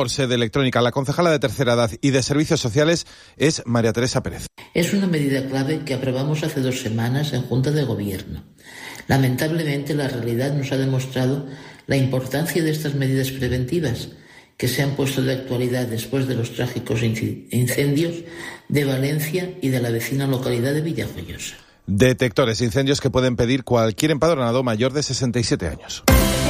por sede electrónica. La concejala de Tercera Edad y de Servicios Sociales es María Teresa Pérez. Es una medida clave que aprobamos hace 2 semanas en Junta de Gobierno. Lamentablemente, la realidad nos ha demostrado la importancia de estas medidas preventivas que se han puesto de actualidad después de los trágicos incendios de Valencia y de la vecina localidad de Villajoyosa. Detectores de incendios que pueden pedir cualquier empadronado mayor de 67 años.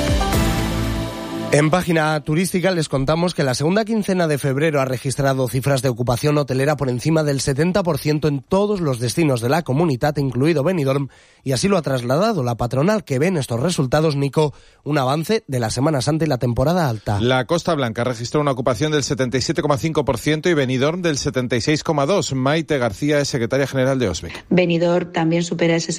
En página turística les contamos que la segunda quincena de febrero ha registrado cifras de ocupación hotelera por encima del 70% en todos los destinos de la comunidad, incluido Benidorm, y así lo ha trasladado la patronal, que ve en estos resultados, Nico, un avance de la Semana Santa y la temporada alta. La Costa Blanca registró una ocupación del 77,5% y Benidorm del 76,2%. Maite García es secretaria general de OSBEC. Benidorm también supera ese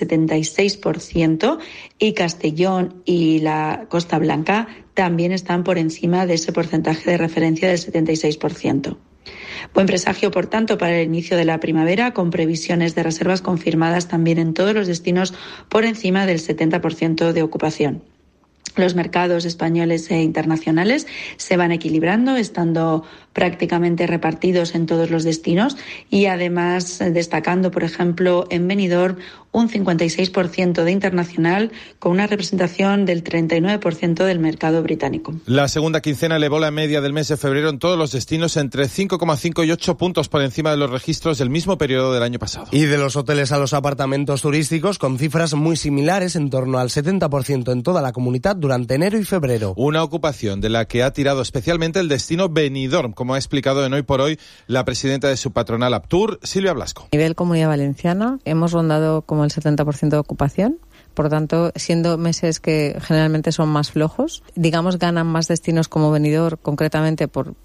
76% y Castellón y la Costa Blanca también están por encima de ese porcentaje de referencia del 76%. Buen presagio, por tanto, para el inicio de la primavera, con previsiones de reservas confirmadas también en todos los destinos por encima del 70% de ocupación. Los mercados españoles e internacionales se van equilibrando, estando prácticamente repartidos en todos los destinos y además destacando, por ejemplo, en Benidorm un 56% de internacional con una representación del 39% del mercado británico. La segunda quincena elevó la media del mes de febrero en todos los destinos entre 5,5 y 8 puntos por encima de los registros del mismo periodo del año pasado. Y de los hoteles a los apartamentos turísticos, con cifras muy similares, en torno al 70% en toda la comunidad durante enero y febrero. Una ocupación de la que ha tirado especialmente el destino Benidorm, como ha explicado en Hoy por Hoy la presidenta de su patronal Aptur, Silvia Blasco. A nivel Comunidad Valenciana hemos rondado como el 70% de ocupación. Por tanto, siendo meses que generalmente son más flojos, digamos, ganan más destinos como Benidorm, concretamente por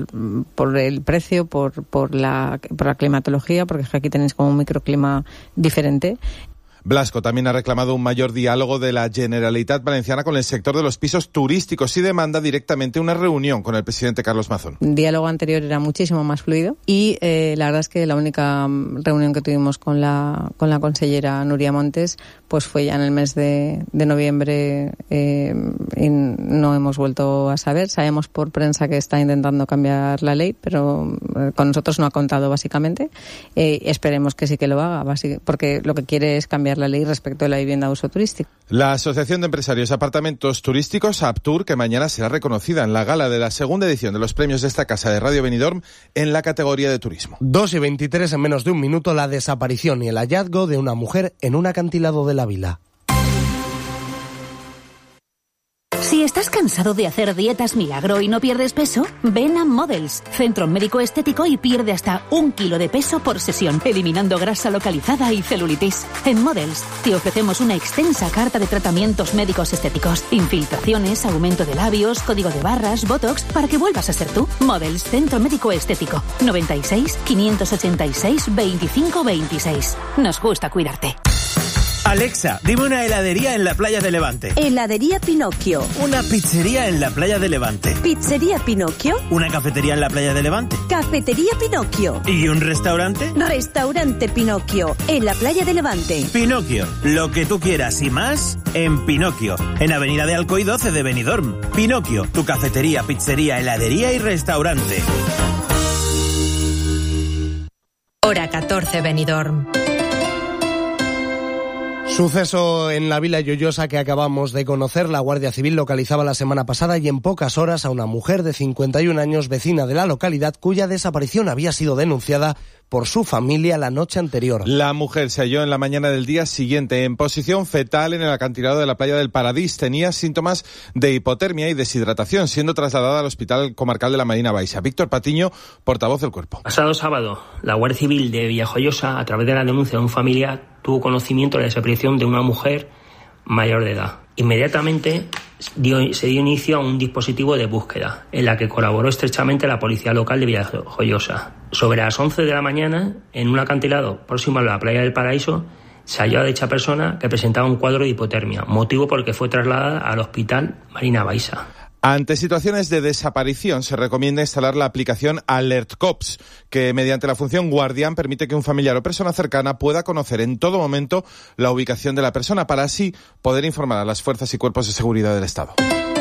el precio, por la climatología, porque aquí tenéis como un microclima diferente. Blasco también ha reclamado un mayor diálogo de la Generalitat Valenciana con el sector de los pisos turísticos y demanda directamente una reunión con el presidente Carlos Mazón. El diálogo anterior era muchísimo más fluido y la verdad es que la única reunión que tuvimos con la consellera Nuria Montes pues fue ya en el mes de noviembre y no hemos vuelto a saber. Sabemos por prensa que está intentando cambiar la ley, pero con nosotros no ha contado básicamente. Esperemos que sí que lo haga, porque lo que quiere es cambiar la ley respecto a la vivienda de uso turístico. La Asociación de Empresarios de Apartamentos Turísticos, Aptur, que mañana será reconocida en la gala de la segunda edición de los premios de esta casa de Radio Benidorm en la categoría de turismo. 2:23 en menos de un minuto, la desaparición y el hallazgo de una mujer en un acantilado de la Vila. Si estás cansado de hacer dietas milagro y no pierdes peso, ven a Models, centro médico estético, y pierde hasta 1 kilo de peso por sesión, eliminando grasa localizada y celulitis. En Models te ofrecemos una extensa carta de tratamientos médicos estéticos, infiltraciones, aumento de labios, código de barras, botox, para que vuelvas a ser tú. Models, centro médico estético, 96 586 25 26. Nos gusta cuidarte. Alexa, dime una heladería en la playa de Levante. Heladería Pinocchio. Una pizzería en la playa de Levante. Pizzería Pinocchio. Una cafetería en la playa de Levante. Cafetería Pinocchio. ¿Y un restaurante? Restaurante Pinocchio, en la playa de Levante. Pinocchio, lo que tú quieras y más en Pinocchio, en Avenida de Alcoy 12 de Benidorm. Pinocchio, tu cafetería, pizzería, heladería y restaurante. Hora 14 Benidorm. Suceso en la Vila Lloyosa que acabamos de conocer. La Guardia Civil localizaba la semana pasada y en pocas horas a una mujer de 51 años, vecina de la localidad, cuya desaparición había sido denunciada por su familia la noche anterior. La mujer se halló en la mañana del día siguiente en posición fetal en el acantilado de la playa del Paradís. Tenía síntomas de hipotermia y deshidratación, siendo trasladada al Hospital Comarcal de la Marina Baixa. Víctor Patiño, portavoz del cuerpo. Pasado sábado, la Guardia Civil de Villajoyosa, a través de la denuncia de un familiar, tuvo conocimiento de la desaparición de una mujer mayor de edad. Inmediatamente se dio inicio a un dispositivo de búsqueda, en la que colaboró estrechamente la policía local de Villajoyosa. Sobre las 11 de la mañana, en un acantilado próximo a la playa del Paraíso, se halló a dicha persona que presentaba un cuadro de hipotermia, motivo por el que fue trasladada al Hospital Marina Baixa. Ante situaciones de desaparición, se recomienda instalar la aplicación AlertCops, que mediante la función Guardián permite que un familiar o persona cercana pueda conocer en todo momento la ubicación de la persona, para así poder informar a las fuerzas y cuerpos de seguridad del Estado.